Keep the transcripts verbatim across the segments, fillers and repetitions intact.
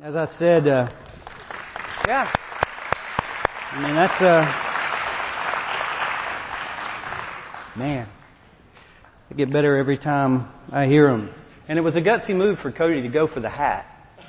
As I said, uh, yeah. I mean, that's, uh, man, I get better every time I hear them. And it was a gutsy move for Cody to go for the hat.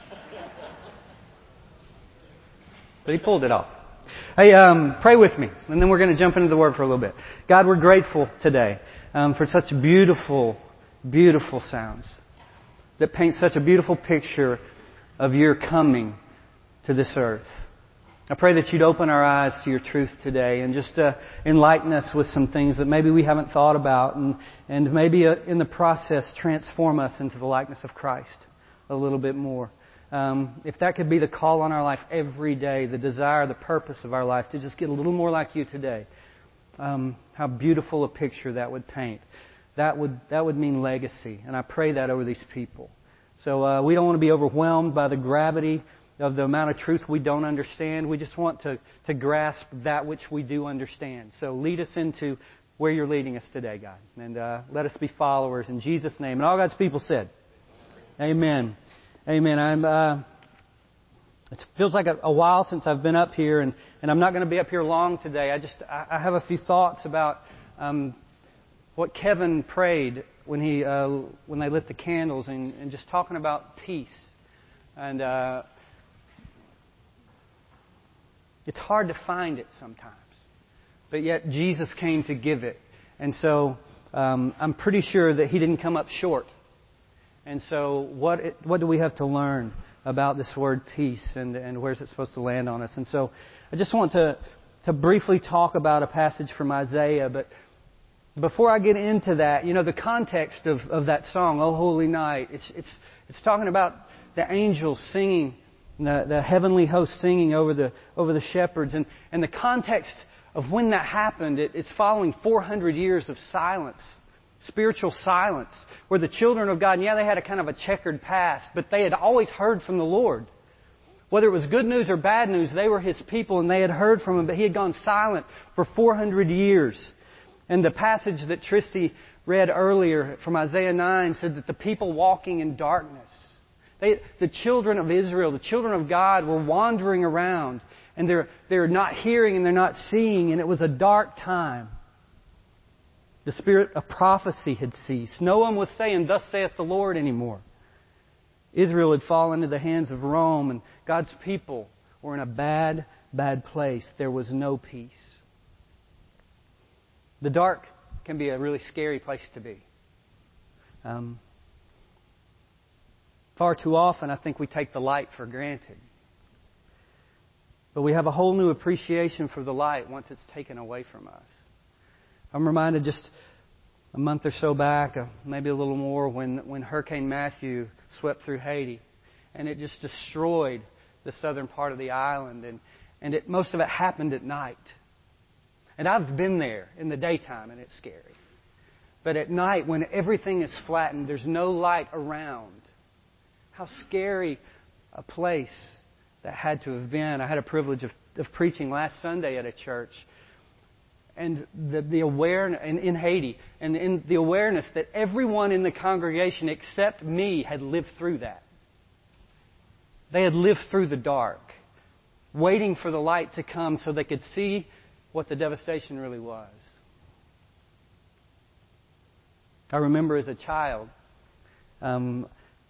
But he pulled it off. Hey, um, pray with me, and then we're going to jump into the Word for a little bit. God, we're grateful today um, for such beautiful, beautiful sounds that paint such a beautiful picture of your coming to this earth. I pray that you'd open our eyes to your truth today and just uh, enlighten us with some things that maybe we haven't thought about, and, and maybe uh, in the process transform us into the likeness of Christ a little bit more. Um, if that could be the call on our life every day, the desire, the purpose of our life, to just get a little more like you today, um, how beautiful a picture that would paint. That would that would mean legacy, and I pray that over these people. So uh, we don't want to be overwhelmed by the gravity of the amount of truth we don't understand. We just want to, to grasp that which we do understand. So lead us into where you're leading us today, God. And uh, let us be followers in Jesus' name. And all God's people said, Amen. Amen. I'm. Uh, it feels like a, a while since I've been up here, and, and I'm not going to be up here long today. I just I, I have a few thoughts about um, what Kevin prayed when he uh, when they lit the candles, and, and just talking about peace. And uh, it's hard to find it sometimes, but yet Jesus came to give it. And so um, I'm pretty sure that He didn't come up short. And so what it, what do we have to learn about this word peace, and, and where's it supposed to land on us? And so I just want to, to briefly talk about a passage from Isaiah. But before I get into that, you know, the context of, of that song, "O Holy Night," it's, it's, it's talking about the angels singing, the, the heavenly host singing over the, over the shepherds. And, and the context of when that happened, it, it's following four hundred years of silence. Spiritual silence, where the children of God, and yeah, they had a kind of a checkered past, but they had always heard from the Lord. Whether it was good news or bad news, they were His people and they had heard from Him, but He had gone silent for four hundred years. And the passage that Tristy read earlier from Isaiah nine said that the people walking in darkness, they, the children of Israel, the children of God, were wandering around, and they're, they're not hearing and they're not seeing, and it was a dark time. The spirit of prophecy had ceased. No one was saying, "Thus saith the Lord," anymore. Israel had fallen into the hands of Rome, and God's people were in a bad, bad place. There was no peace. The dark can be a really scary place to be. Um, far too often, I think we take the light for granted. But we have a whole new appreciation for the light once it's taken away from us. I'm reminded just a month or so back, uh, maybe a little more, when, when Hurricane Matthew swept through Haiti. And it just destroyed the southern part of the island. And, and it, most of it happened at night. And I've been there in the daytime, and it's scary. But at night, when everything is flattened, there's no light around. How scary a place that had to have been. I had a privilege of, of preaching last Sunday at a church. And the, the awareness in, in Haiti, and in the awareness that everyone in the congregation except me had lived through that. They had lived through the dark, waiting for the light to come so they could see what the devastation really was. I remember as a child um,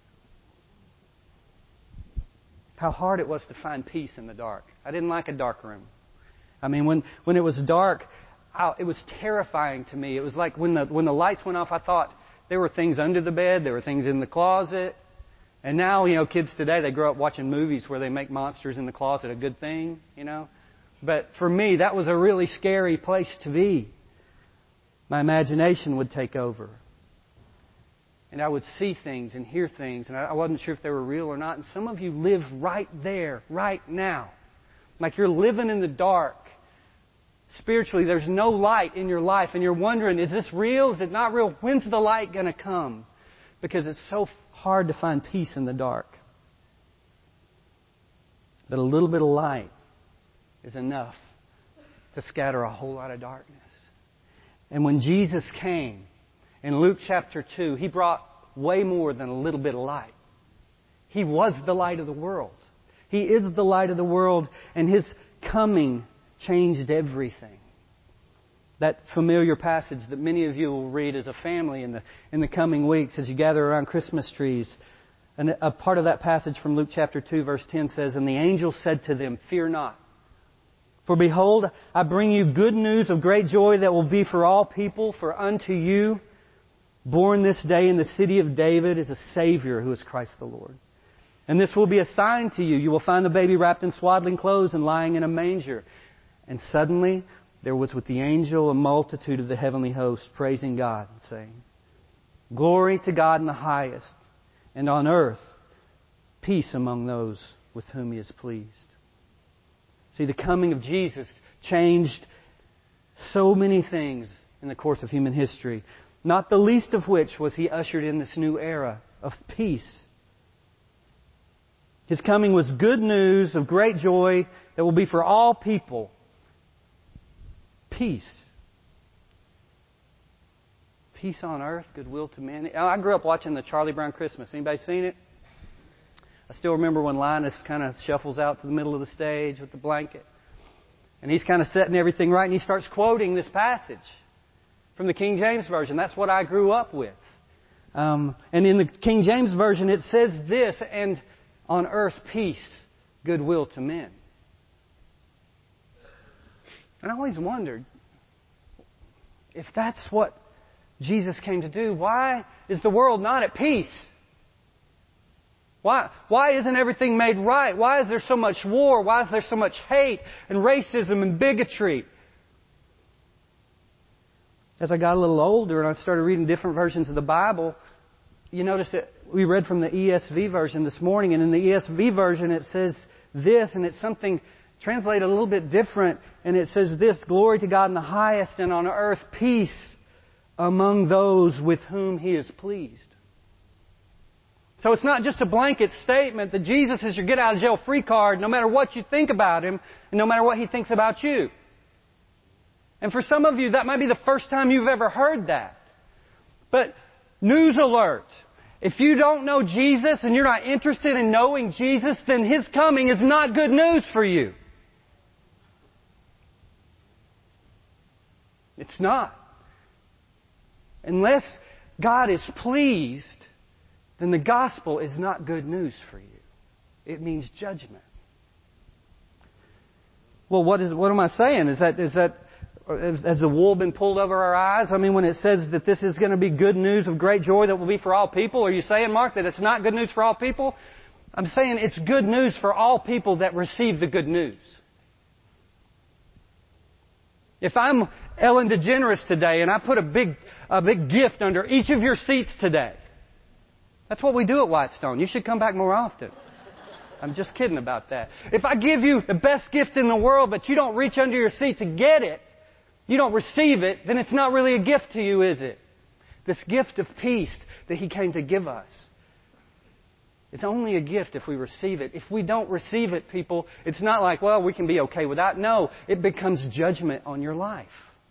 how hard it was to find peace in the dark. I didn't like a dark room. I mean, when, when it was dark, it was terrifying to me. It was like when the when the lights went off, I thought there were things under the bed, there were things in the closet. And now, you know, kids today, they grow up watching movies where they make monsters in the closet a good thing, you know. But for me, that was a really scary place to be. My imagination would take over. And I would see things and hear things, and I wasn't sure if they were real or not. And some of you live right there, right now. Like you're living in the dark. Spiritually, there's no light in your life, and you're wondering, is this real? Is it not real? When's the light going to come? Because it's so hard to find peace in the dark. But a little bit of light is enough to scatter a whole lot of darkness. And when Jesus came, in Luke chapter two, He brought way more than a little bit of light. He was the light of the world. He is the light of the world, and His coming changed everything. That familiar passage that many of you will read as a family in the, in the coming weeks as you gather around Christmas trees. And a part of that passage from Luke chapter two verse ten says, "And the angel said to them, 'Fear not. For behold, I bring you good news of great joy that will be for all people. For unto you, born this day in the city of David, is a Savior who is Christ the Lord. And this will be a sign to you. You will find the baby wrapped in swaddling clothes and lying in a manger.' And suddenly there was with the angel a multitude of the heavenly host praising God and saying, 'Glory to God in the highest, and on earth peace among those with whom He is pleased.'" See, the coming of Jesus changed so many things in the course of human history, not the least of which was He ushered in this new era of peace. His coming was good news of great joy that will be for all people. Peace. Peace on earth, goodwill to men. I grew up watching the Charlie Brown Christmas. Anybody seen it? I still remember when Linus kind of shuffles out to the middle of the stage with the blanket. And he's kind of setting everything right, and he starts quoting this passage from the King James Version. That's what I grew up with. Um, and in the King James Version it says this, "And on earth peace, goodwill to men." And I always wondered, if that's what Jesus came to do, why is the world not at peace? Why, why isn't everything made right? Why is there so much war? Why is there so much hate and racism and bigotry? As I got a little older and I started reading different versions of the Bible, you notice that we read from the E S V version this morning, and in the E S V version it says this, and it's something translated a little bit different, and it says this: "Glory to God in the highest, and on earth peace among those with whom He is pleased." So it's not just a blanket statement that Jesus is your get-out-of-jail-free card no matter what you think about Him and no matter what He thinks about you. And for some of you, that might be the first time you've ever heard that. But news alert. If you don't know Jesus and you're not interested in knowing Jesus, then His coming is not good news for you. It's not. Unless God is pleased, then the gospel is not good news for you. It means judgment. Well, what is what am I saying? Is that is that has the wool been pulled over our eyes? I mean, when it says that this is going to be good news of great joy that will be for all people, are you saying, Mark, that it's not good news for all people? I'm saying it's good news for all people that receive the good news. If I'm Ellen DeGeneres today and I put a big a big gift under each of your seats today, that's what we do at Whitestone. You should come back more often. I'm just kidding about that. If I give you the best gift in the world, but you don't reach under your seat to get it, you don't receive it, then it's not really a gift to you, is it? This gift of peace that He came to give us. It's only a gift if we receive it. If we don't receive it, people, it's not like, well, we can be okay with that. No, it becomes judgment on your life.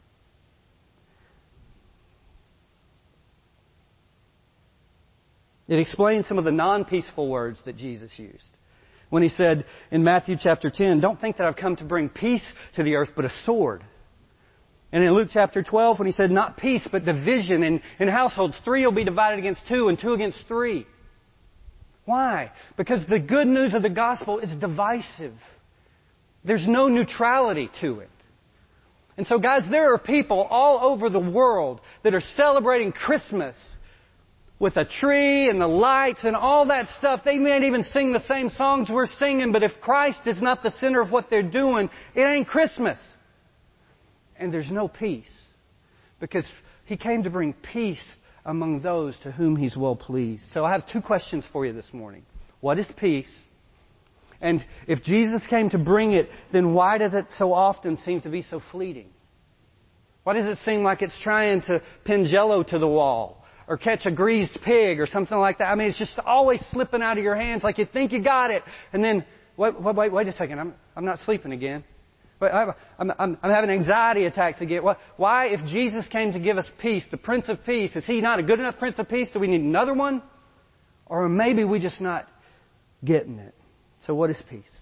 It explains some of the non-peaceful words that Jesus used. When He said in Matthew chapter ten, "Don't think that I've come to bring peace to the earth, but a sword." And in Luke chapter twelve, when He said, "Not peace, but division in, in households, three will be divided against two and two against three." Why? Because the good news of the gospel is divisive. There's no neutrality to it. And so, guys, there are people all over the world that are celebrating Christmas with a tree and the lights and all that stuff. They may even sing the same songs we're singing, but if Christ is not the center of what they're doing, it ain't Christmas. And there's no peace. Because He came to bring peace among those to whom He's well pleased. So I have two questions for you this morning. What is peace? And if Jesus came to bring it, then why does it so often seem to be so fleeting? Why does it seem like it's trying to pin Jell-O to the wall? Or catch a greased pig or something like that? I mean, it's just always slipping out of your hands like you think you got it. And then, wait, wait, wait a second, I'm, I'm not sleeping again. Wait, I'm, I'm, I'm having anxiety attacks again. Why, if Jesus came to give us peace, the Prince of Peace, is He not a good enough Prince of Peace? Do we need another one? Or maybe we're just not getting it. So what is peace?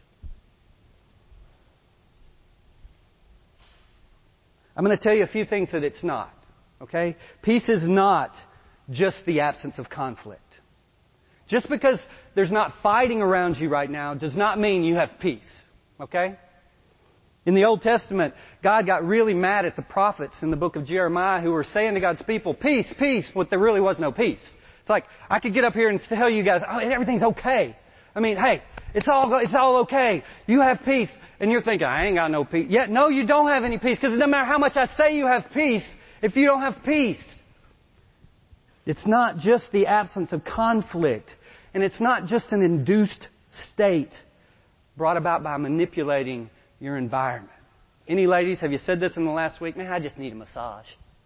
I'm going to tell you a few things that it's not. Okay? Peace is not just the absence of conflict. Just because there's not fighting around you right now does not mean you have peace. Okay? In the Old Testament, God got really mad at the prophets in the book of Jeremiah who were saying to God's people, peace, peace, but there really was no peace. It's like, I could get up here and tell you guys, oh, everything's okay. I mean, hey, it's all, it's all okay. You have peace. And you're thinking, I ain't got no peace. Yet, no, you don't have any peace, because it doesn't matter how much I say you have peace if you don't have peace. It's not just the absence of conflict, and it's not just an induced state brought about by manipulating your environment. Any ladies, have you said this in the last week? Man, I just need a massage.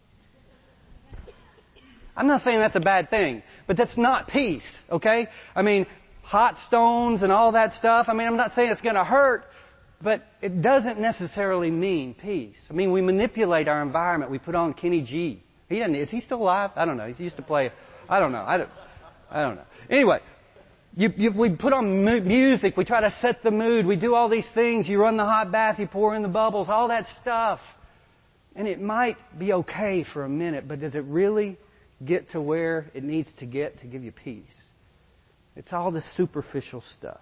I'm not saying that's a bad thing, but that's not peace, okay? I mean, hot stones and all that stuff. I mean, I'm not saying it's going to hurt, but it doesn't necessarily mean peace. I mean, we manipulate our environment. We put on Kenny G. He doesn't, is he still alive? I don't know. He used to play, I don't know. I don't, I don't know. Anyway, you, you, we put on mu- music. We try to set the mood. We do all these things. You run the hot bath. You pour in the bubbles. All that stuff. And it might be okay for a minute, but does it really get to where it needs to get to give you peace? It's all the superficial stuff.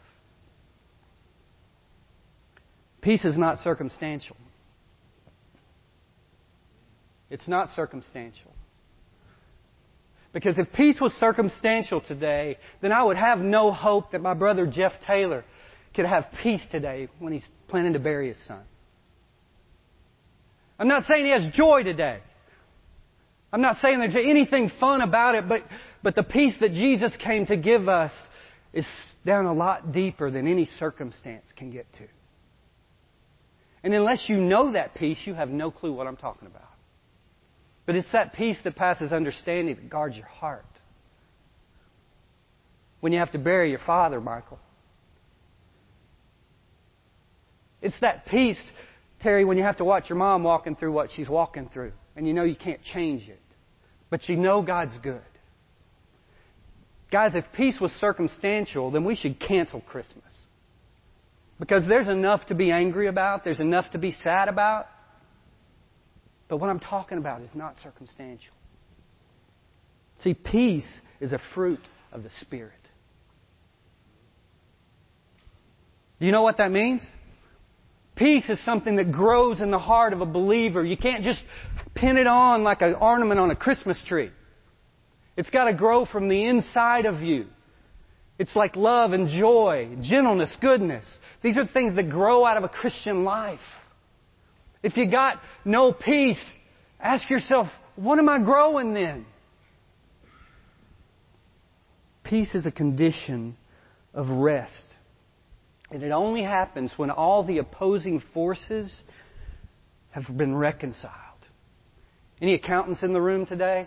Peace is not circumstantial. It's not circumstantial. Because if peace was circumstantial today, then I would have no hope that my brother Jeff Taylor could have peace today when he's planning to bury his son. I'm not saying he has joy today. I'm not saying there's anything fun about it, but, but the peace that Jesus came to give us is down a lot deeper than any circumstance can get to. And unless you know that peace, you have no clue what I'm talking about. But it's that peace that passes understanding that guards your heart. When you have to bury your father, Michael. It's that peace, Terry, when you have to watch your mom walking through what she's walking through. And you know you can't change it. But you know God's good. Guys, if peace was circumstantial, then we should cancel Christmas. Because there's enough to be angry about. There's enough to be sad about. But what I'm talking about is not circumstantial. See, peace is a fruit of the Spirit. Do you know what that means? Peace is something that grows in the heart of a believer. You can't just pin it on like an ornament on a Christmas tree. It's got to grow from the inside of you. It's like love and joy, gentleness, goodness. These are things that grow out of a Christian life. If you got no peace, ask yourself, what am I growing then? Peace is a condition of rest. And it only happens when all the opposing forces have been reconciled. Any accountants in the room today?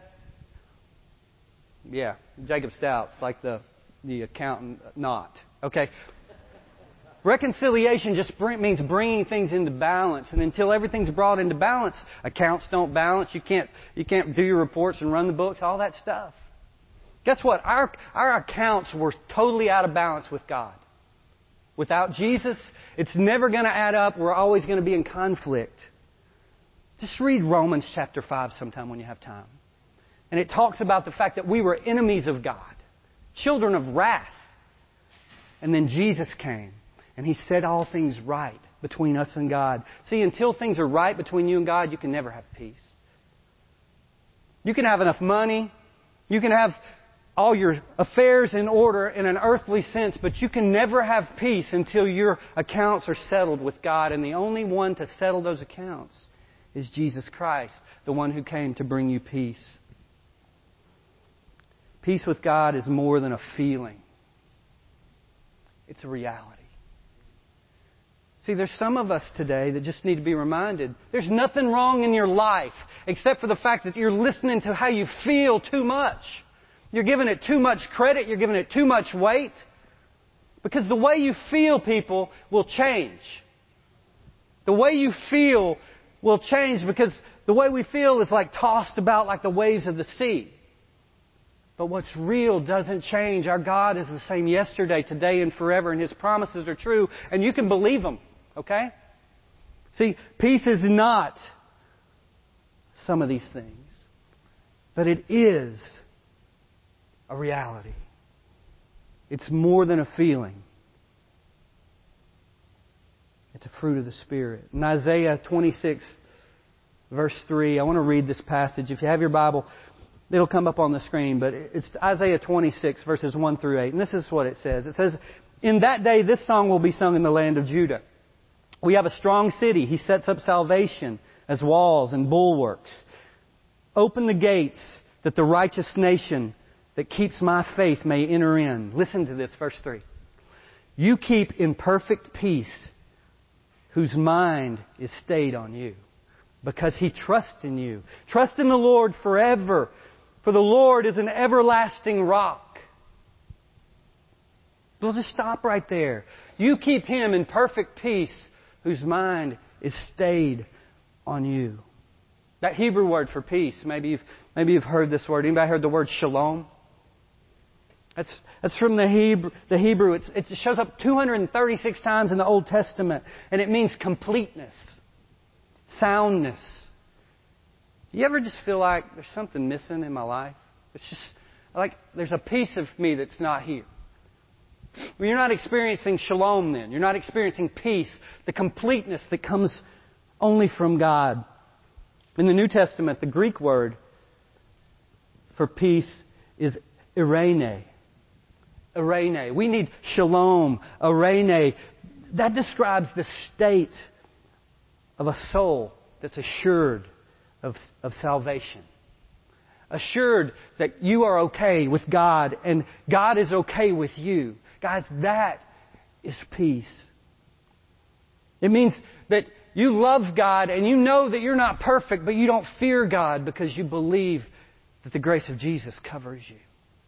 Yeah, Jacob Stout's like the, the accountant not. Okay. Reconciliation just bring, means bringing things into balance. And until everything's brought into balance, accounts don't balance. You can't, you can't do your reports and run the books, all that stuff. Guess what? Our, our accounts were totally out of balance with God. Without Jesus, it's never going to add up. We're always going to be in conflict. Just read Romans chapter five sometime when you have time. And it talks about the fact that we were enemies of God, children of wrath. And then Jesus came. And He set all things right between us and God. See, until things are right between you and God, you can never have peace. You can have enough money. You can have all your affairs in order in an earthly sense, but you can never have peace until your accounts are settled with God. And the only one to settle those accounts is Jesus Christ, the one who came to bring you peace. Peace with God is more than a feeling. It's a reality. See, there's some of us today that just need to be reminded there's nothing wrong in your life except for the fact that you're listening to how you feel too much. You're giving it too much credit. You're giving it too much weight. Because the way you feel, people, will change. The way you feel will change because the way we feel is like tossed about like the waves of the sea. But what's real doesn't change. Our God is the same yesterday, today, and forever, and His promises are true, and you can believe them, okay? See, peace is not some of these things, but it is a reality. It's more than a feeling. It's a fruit of the Spirit. In Isaiah twenty-six, verse three, I want to read this passage. If you have your Bible, it'll come up on the screen, but it's Isaiah twenty-six, verses one through eight. And this is what it says. It says, "In that day this song will be sung in the land of Judah. We have a strong city. He sets up salvation as walls and bulwarks. Open the gates that the righteous nation that keeps my faith may enter in." Listen to this, verse three. "You keep in perfect peace whose mind is stayed on you, because he trusts in you. Trust in the Lord forever, for the Lord is an everlasting rock." We'll just stop right there. You keep Him in perfect peace whose mind is stayed on you. That Hebrew word for peace, maybe you've, maybe you've heard this word. Anybody heard the word shalom? That's, that's from the Hebrew. The Hebrew. It's, it shows up two hundred thirty-six times in the Old Testament, and it means completeness, soundness. You ever just feel like there's something missing in my life? It's just like there's a piece of me that's not here. Well, you're not experiencing shalom then. You're not experiencing peace, the completeness that comes only from God. In the New Testament, the Greek word for peace is eirene. Eirene. We need shalom, eirene. That describes the state of a soul that's assured of, of salvation. Assured that you are okay with God and God is okay with you. Guys, that is peace. It means that you love God and you know that you're not perfect, but you don't fear God because you believe that the grace of Jesus covers you.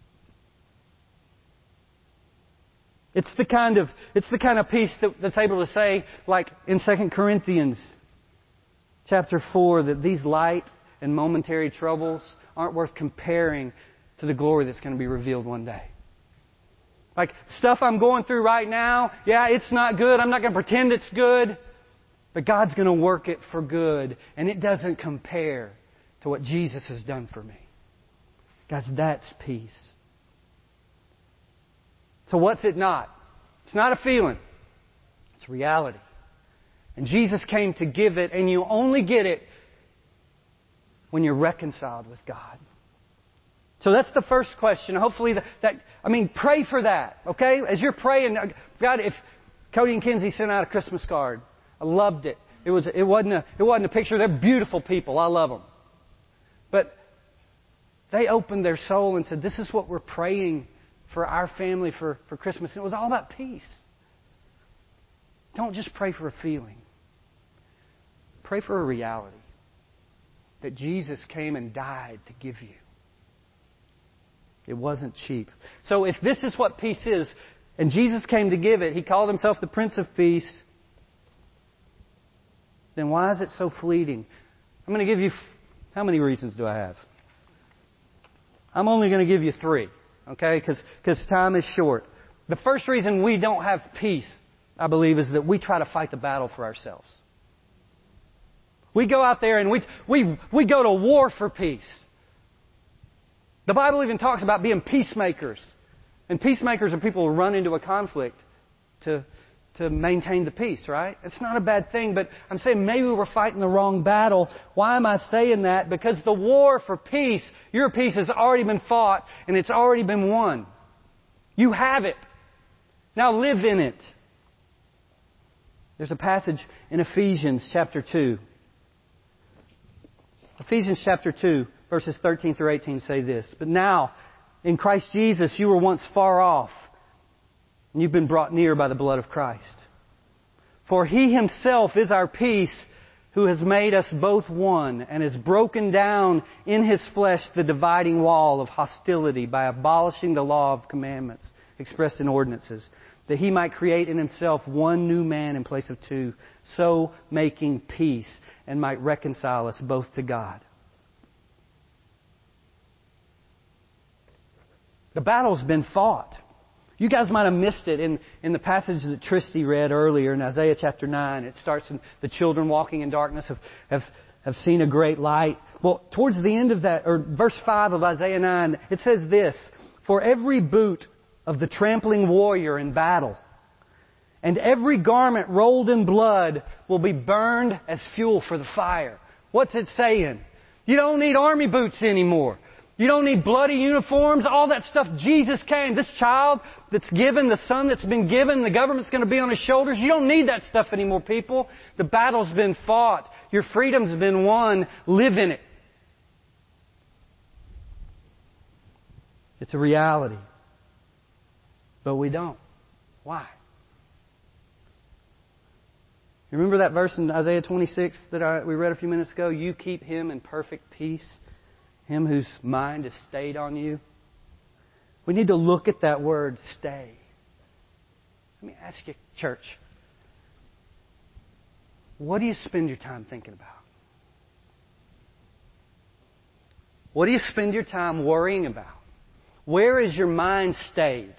It's the kind of, it's the kind of peace that, that's able to say, like in Second Corinthians chapter four, that these light and momentary troubles aren't worth comparing to the glory that's going to be revealed one day. Like, stuff I'm going through right now, yeah, it's not good. I'm not going to pretend it's good. But God's going to work it for good. And it doesn't compare to what Jesus has done for me. Guys, that's peace. So what's it not? It's not a feeling. It's reality. And Jesus came to give it, and you only get it when you're reconciled with God. So that's the first question. Hopefully that, that, I mean, pray for that, okay? As you're praying, God, if Cody and Kinsey sent out a Christmas card, I loved it. It was, it wasn't a, it wasn't a picture. They're beautiful people. I love them. But they opened their soul and said, this is what we're praying for our family for, for Christmas. And it was all about peace. Don't just pray for a feeling. Pray for a reality. That Jesus came and died to give you. It wasn't cheap. So if this is what peace is, and Jesus came to give it, He called Himself the Prince of Peace, then why is it so fleeting? I'm going to give you, how many reasons do I have? I'm only going to give you three, okay? Because time is short. The first reason we don't have peace, I believe, is that we try to fight the battle for ourselves. We go out there and we, we, we go to war for peace. The Bible even talks about being peacemakers. And peacemakers are people who run into a conflict to, to maintain the peace, right? It's not a bad thing, but I'm saying maybe we're fighting the wrong battle. Why am I saying that? Because the war for peace, your peace has already been fought and it's already been won. You have it. Now live in it. There's a passage in Ephesians chapter two. Ephesians chapter two, verses thirteen through eighteen say this. But now, in Christ Jesus, you were once far off, and you've been brought near by the blood of Christ. For He Himself is our peace, who has made us both one, and has broken down in His flesh the dividing wall of hostility by abolishing the law of commandments expressed in ordinances, that He might create in Himself one new man in place of two, so making peace, and might reconcile us both to God. The battle's been fought. You guys might have missed it in, in the passage that Tristy read earlier in Isaiah chapter nine. It starts in the children walking in darkness have, have, have seen a great light. Well, towards the end of that, or verse five of Isaiah nine, it says this, for every boot of the trampling warrior in battle, and every garment rolled in blood will be burned as fuel for the fire. What's it saying? You don't need army boots anymore. You don't need bloody uniforms, all that stuff. Jesus came. This child that's given, the son that's been given, the government's going to be on his shoulders. You don't need that stuff anymore, people. The battle's been fought. Your freedom's been won. Live in it. It's a reality. But we don't. Why? You remember that verse in Isaiah twenty-six that I, we read a few minutes ago? You keep him in perfect peace, him whose mind is stayed on you. We need to look at that word, stay. Let me ask you, church, what do you spend your time thinking about? What do you spend your time worrying about? Where is your mind stayed?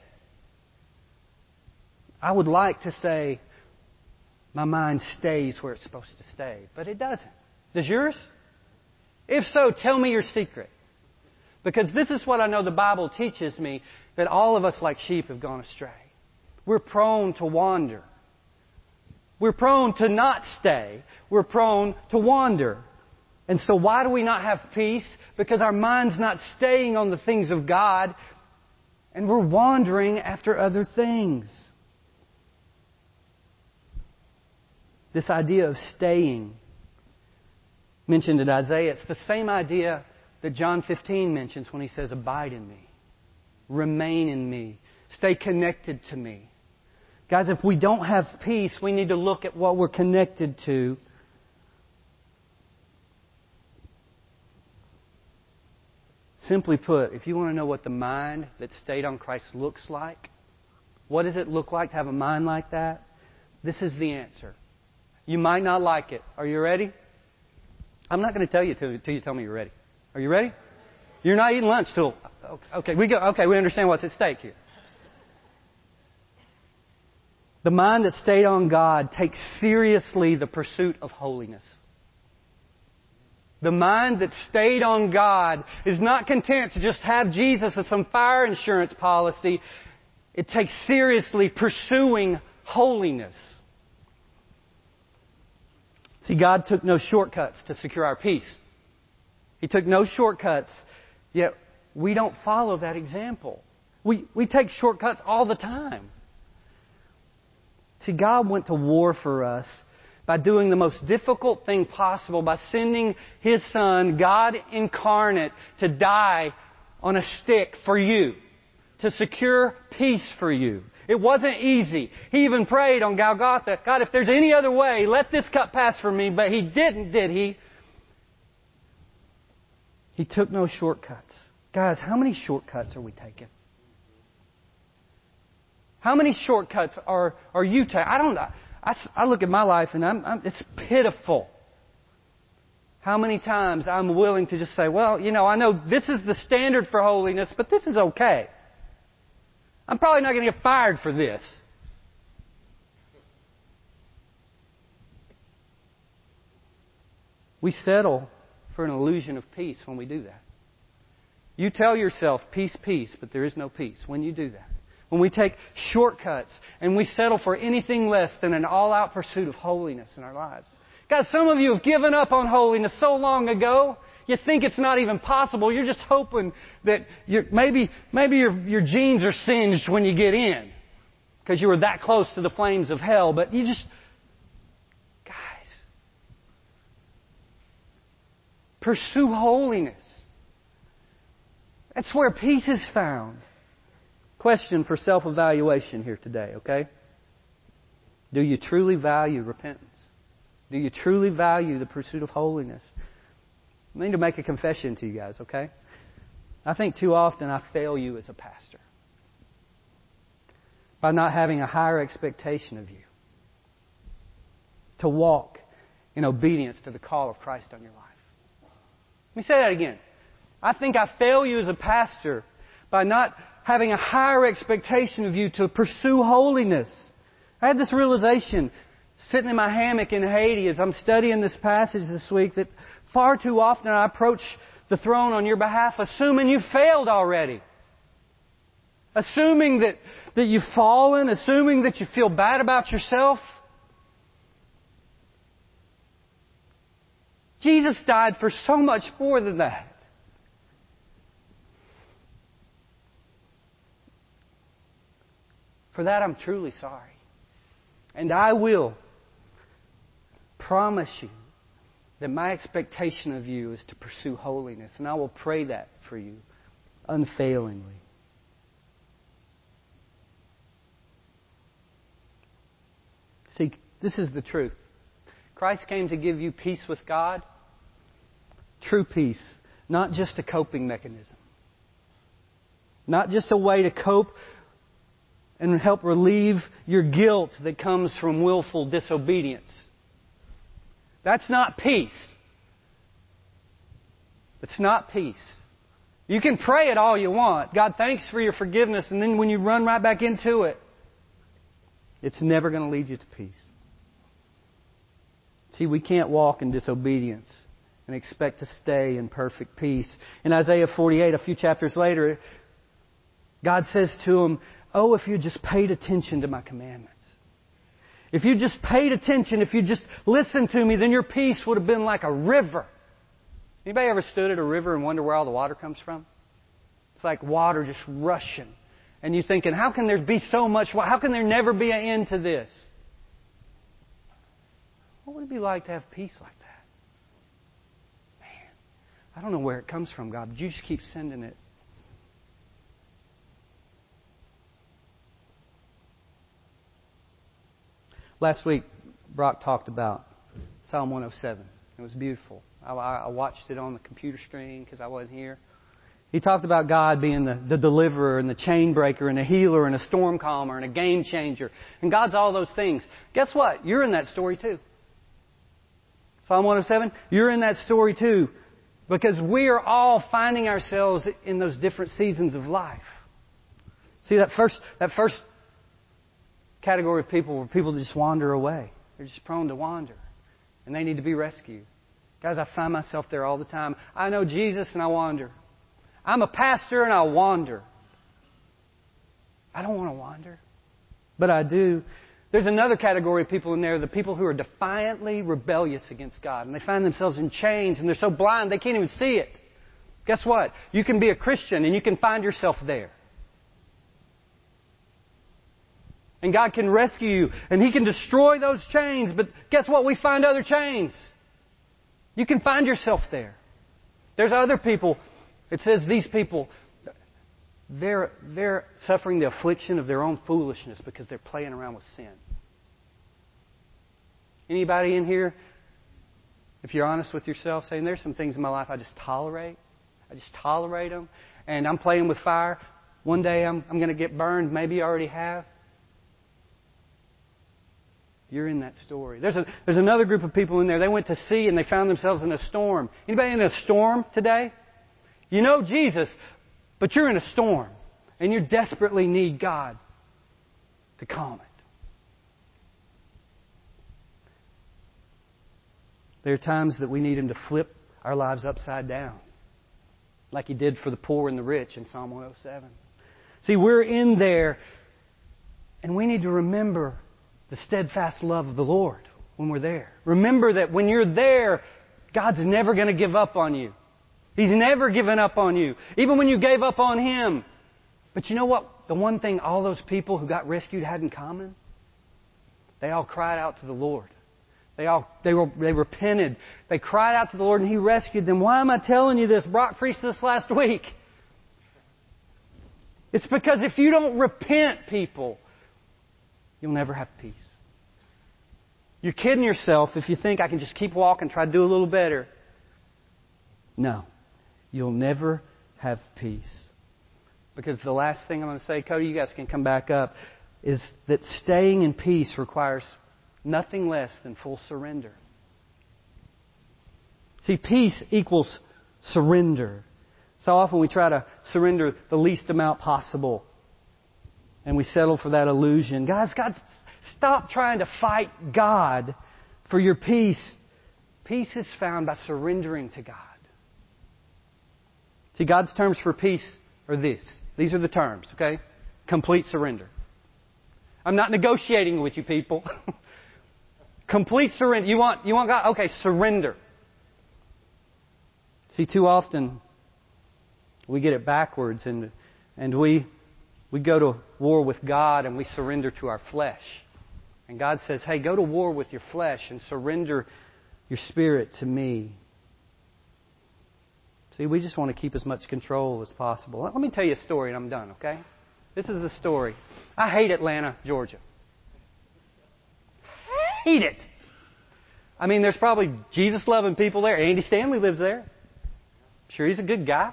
I would like to say, my mind stays where it's supposed to stay, but it doesn't. Does yours? If so, tell me your secret. Because this is what I know the Bible teaches me, that all of us like sheep have gone astray. We're prone to wander. We're prone to not stay. We're prone to wander. And so why do we not have peace? Because our mind's not staying on the things of God, and we're wandering after other things. This idea of staying mentioned in Isaiah, it's the same idea that John fifteen mentions when he says, abide in me, remain in me, stay connected to me. Guys, if we don't have peace, we need to look at what we're connected to. Simply put, if you want to know what the mind that stayed on Christ looks like, what does it look like to have a mind like that? This is the answer. You might not like it. Are you ready? I'm not going to tell you till, till you tell me you're ready. Are you ready? You're not eating lunch till... Okay, we go. Okay, we understand what's at stake here. The mind that stayed on God takes seriously the pursuit of holiness. The mind that stayed on God is not content to just have Jesus as some fire insurance policy. It takes seriously pursuing holiness. See, God took no shortcuts to secure our peace. He took no shortcuts, yet we don't follow that example. We, we take shortcuts all the time. See, God went to war for us by doing the most difficult thing possible, by sending His Son, God incarnate, to die on a stick for you, to secure peace for you. It wasn't easy. He even prayed on Golgotha, God, if there's any other way, let this cup pass from me. But He didn't, did He? He took no shortcuts. Guys, how many shortcuts are we taking? How many shortcuts are, are you taking? I don't know. I, I look at my life and I'm, I'm, it's pitiful. How many times I'm willing to just say, well, you know, I know this is the standard for holiness, but this is okay. I'm probably not going to get fired for this. We settle for an illusion of peace when we do that. You tell yourself, peace, peace, but there is no peace when you do that. When we take shortcuts and we settle for anything less than an all-out pursuit of holiness in our lives. Guys, some of you have given up on holiness so long ago, you think it's not even possible. You're just hoping that you're, maybe maybe your, your jeans are singed when you get in because you were that close to the flames of hell. But you just... Guys, pursue holiness. That's where peace is found. Question for self-evaluation here today, okay? Do you truly value repentance? Do you truly value the pursuit of holiness? I need to make a confession to you guys, okay? I think too often I fail you as a pastor by not having a higher expectation of you to walk in obedience to the call of Christ on your life. Let me say that again. I think I fail you as a pastor by not having a higher expectation of you to pursue holiness. I had this realization sitting in my hammock in Haiti as I'm studying this passage this week that far too often I approach the throne on your behalf assuming you've failed already. Assuming that, that you've fallen, assuming that you feel bad about yourself. Jesus died for so much more than that. For that I'm truly sorry. And I will promise you that my expectation of you is to pursue holiness. And I will pray that for you unfailingly. See, this is the truth. Christ came to give you peace with God. True peace. Not just a coping mechanism. Not just a way to cope and help relieve your guilt that comes from willful disobedience. That's not peace. It's not peace. You can pray it all you want. God, thanks for your forgiveness. And then when you run right back into it, it's never going to lead you to peace. See, we can't walk in disobedience and expect to stay in perfect peace. In Isaiah forty-eight, a few chapters later, God says to him, oh, if you just paid attention to my commandments. If you just paid attention, if you just listened to me, then your peace would have been like a river. Anybody ever stood at a river and wonder where all the water comes from? It's like water just rushing. And you're thinking, how can there be so much water? How can there never be an end to this? What would it be like to have peace like that? Man, I don't know where it comes from, God, but you just keep sending it. Last week, Brock talked about Psalm one oh seven. It was beautiful. I, I watched it on the computer screen because I wasn't here. He talked about God being the, the deliverer and the chain breaker and a healer and a storm calmer and a game changer. And God's all those things. Guess what? You're in that story too. Psalm one oh seven, you're in that story too. Because we are all finding ourselves in those different seasons of life. See, that first, that first category of people were people that just wander away. They're just prone to wander. And they need to be rescued. Guys, I find myself there all the time. I know Jesus and I wander. I'm a pastor and I wander. I don't want to wander. But I do. There's another category of people in there, the people who are defiantly rebellious against God. And they find themselves in chains and they're so blind they can't even see it. Guess what? You can be a Christian and you can find yourself there. And God can rescue you and He can destroy those chains. But guess what? We find other chains. You can find yourself there. There's other people. It says these people, they're, they're suffering the affliction of their own foolishness because they're playing around with sin. Anybody in here, if you're honest with yourself, saying there's some things in my life I just tolerate. I just tolerate them. And I'm playing with fire. One day I'm, I'm going to get burned. Maybe you already have. You're in that story. There's a, there's another group of people in there. They went to sea and they found themselves in a storm. Anybody in a storm today? You know Jesus, but you're in a storm. And you desperately need God to calm it. There are times that we need Him to flip our lives upside down. Like He did for the poor and the rich in Psalm one oh seven. See, we're in there and we need to remember the steadfast love of the Lord when we're there. Remember that when you're there, God's never going to give up on you. He's never given up on you. Even when you gave up on Him. But you know what? The one thing all those people who got rescued had in common? They all cried out to the Lord. They all they were they repented. They cried out to the Lord and He rescued them. Why am I telling you this? Brock preached this last week. It's because if you don't repent, people, you'll never have peace. You're kidding yourself if you think I can just keep walking, try to do a little better. No. You'll never have peace. Because the last thing I'm going to say, Cody, you guys can come back up, is that staying in peace requires nothing less than full surrender. See, peace equals surrender. So often we try to surrender the least amount possible. And we settle for that illusion. Guys, God, stop trying to fight God for your peace. Peace is found by surrendering to God. See, God's terms for peace are this. These are the terms, okay? Complete surrender. I'm not negotiating with you people. Complete surrender. You want, you want God? Okay, surrender. See, too often we get it backwards and, and we, we go to war with God and we surrender to our flesh. And God says, hey, go to war with your flesh and surrender your spirit to me. See, we just want to keep as much control as possible. Let me tell you a story and I'm done, okay? This is the story. I hate Atlanta, Georgia. Hate it. I mean, there's probably Jesus-loving people there. Andy Stanley lives there. I'm sure he's a good guy.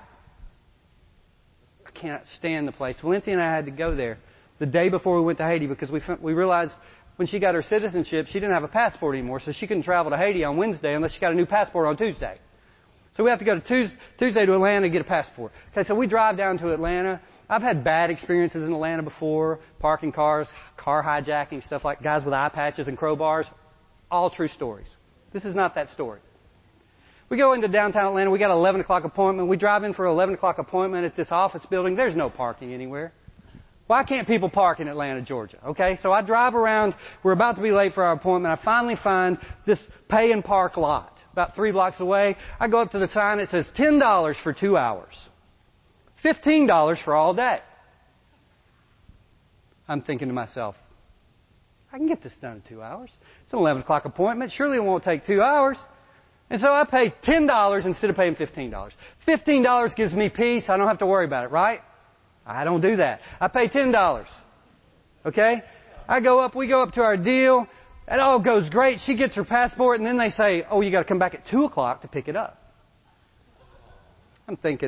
I can't stand the place. Valencia and I had to go there the day before we went to Haiti because we we realized when she got her citizenship, she didn't have a passport anymore, so she couldn't travel to Haiti on Wednesday unless she got a new passport on Tuesday. So we have to go to Tuesday, Tuesday to Atlanta to get a passport. Okay, so we drive down to Atlanta. I've had bad experiences in Atlanta before, parking cars, car hijacking, stuff like guys with eye patches and crowbars. All true stories. This is not that story. We go into downtown Atlanta. We got an eleven o'clock appointment. We drive in for an eleven o'clock appointment at this office building. There's no parking anywhere. Why can't people park in Atlanta, Georgia? Okay, so I drive around. We're about to be late for our appointment. I finally find this pay and park lot about three blocks away. I go up to the sign. It says ten dollars for two hours. fifteen dollars for all day. I'm thinking to myself, I can get this done in two hours. It's an eleven o'clock appointment. Surely it won't take two hours. And so I pay ten dollars instead of paying fifteen dollars. fifteen dollars gives me peace. I don't have to worry about it, right? I don't do that. I pay ten dollars. Okay? I go up, we go up to our deal. It all goes great. She gets her passport and then they say, oh, you got to come back at two o'clock to pick it up. I'm thinking,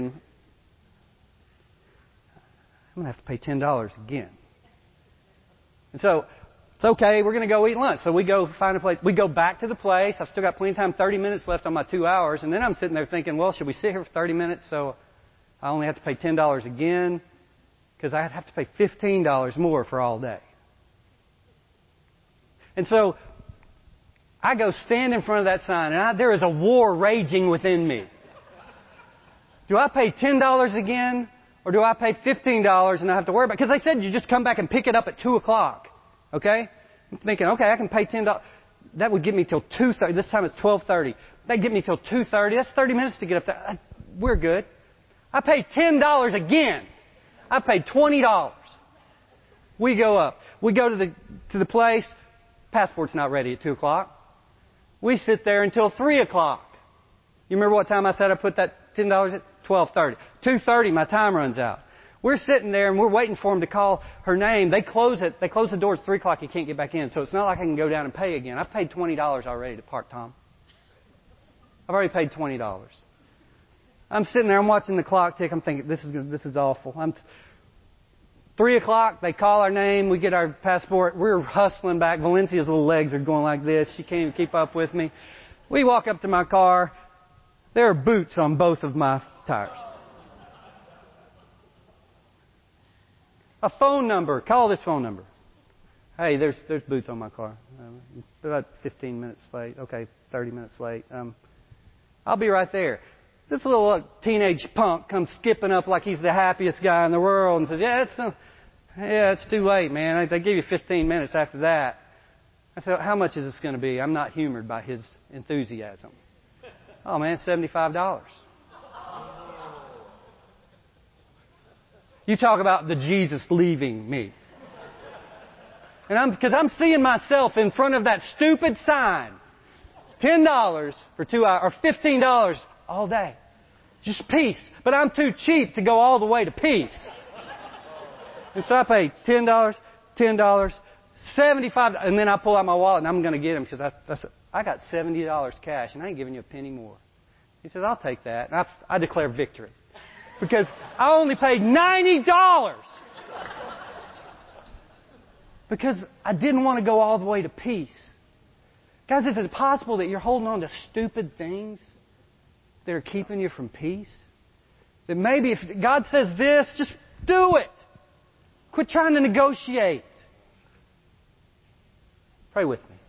I'm going to have to pay ten dollars again. And so, it's okay, we're going to go eat lunch. So we go find a place. We go back to the place. I've still got plenty of time, thirty minutes left on my two hours. And then I'm sitting there thinking, well, should we sit here for thirty minutes so I only have to pay ten dollars again? Because I'd have to pay fifteen dollars more for all day. And so I go stand in front of that sign, and I, there is a war raging within me. Do I pay ten dollars again, or do I pay fifteen dollars and I have to worry about it? Because they said you just come back and pick it up at two o'clock. Okay? I'm thinking, okay, I can pay ten dollars. That would get me till two thirty. This time it's twelve thirty. That'd get me till two thirty. That's thirty minutes to get up there. We're good. I pay ten dollars again. I paid twenty dollars. We go up. We go to the to the place. Passport's not ready at two o'clock. We sit there until three o'clock. You remember what time I said I put that ten dollars at? twelve thirty. two thirty, my time runs out. We're sitting there and we're waiting for them to call her name. They close it. They close the doors at three o'clock. You can't get back in. So it's not like I can go down and pay again. I've paid twenty dollars already to park, Tom. I've already paid twenty dollars. I'm sitting there. I'm watching the clock tick. I'm thinking, this is this is awful. I'm t- Three o'clock, they call our name. We get our passport. We're hustling back. Valencia's little legs are going like this. She can't even keep up with me. We walk up to my car. There are boots on both of my tires. A phone number. Call this phone number. Hey, there's there's boots on my car. Um, about fifteen minutes late. Okay, thirty minutes late. Um, I'll be right there. This little uh, teenage punk comes skipping up like he's the happiest guy in the world and says, yeah, it's uh, yeah, it's too late, man. They give you fifteen minutes after that. I said, how much is this going to be? I'm not humored by his enthusiasm. Oh, man, seventy-five dollars. You talk about the Jesus leaving me. And I'm, because I'm seeing myself in front of that stupid sign. ten dollars for two hours, or fifteen dollars all day. Just peace. But I'm too cheap to go all the way to peace. And so I pay ten dollars, ten dollars, seventy-five dollars, and then I pull out my wallet and I'm going to get him because I, I, said, I got seventy dollars cash and I ain't giving you a penny more. He says, I'll take that. And I, I declare victory. Because I only paid ninety dollars. Because I didn't want to go all the way to peace. Guys, is it possible that you're holding on to stupid things that are keeping you from peace? That maybe if God says this, just do it. Quit trying to negotiate. Pray with me.